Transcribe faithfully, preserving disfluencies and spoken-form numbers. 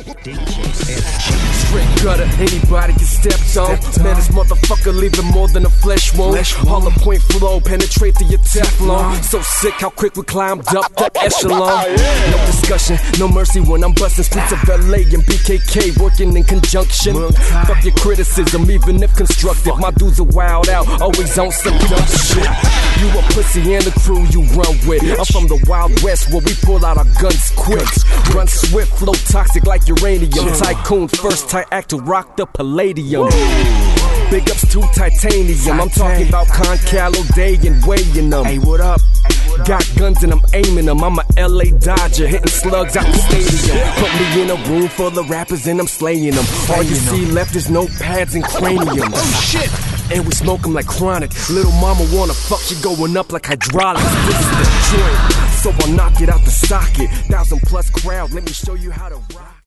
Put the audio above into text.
D J Straight gutter, anybody can step on. Man, this motherfucker leaving more than a flesh wound. Hollow point flow, penetrate to your Teflon. So sick how quick we climbed up the echelon. No discussion, no mercy when I'm busting streets of L A and B K K working in conjunction. Fuck your criticism, even if constructive. My dudes are wild out, always on some dumb shit. You a pussy and the crew you run with. I'm from the Wild West where we pull out our guns quick. Run swift, flow toxic like uranium. Tycoon, first tight act to rock the Palladium. Big ups to Titanium. I'm talking about Concalo Day and weighing them. Hey, what up? Got guns and I'm aiming them. I'm a L A Dodger, hitting slugs out the stadium. Put me in a room full of rappers and I'm slaying them. All you see left is notepads and craniums. Oh shit! And we smoke them like chronic. Little mama wanna fuck, she going up like hydraulics. This is the joint, so I'll knock it out the socket. Thousand plus crowd, let me show you how to rock.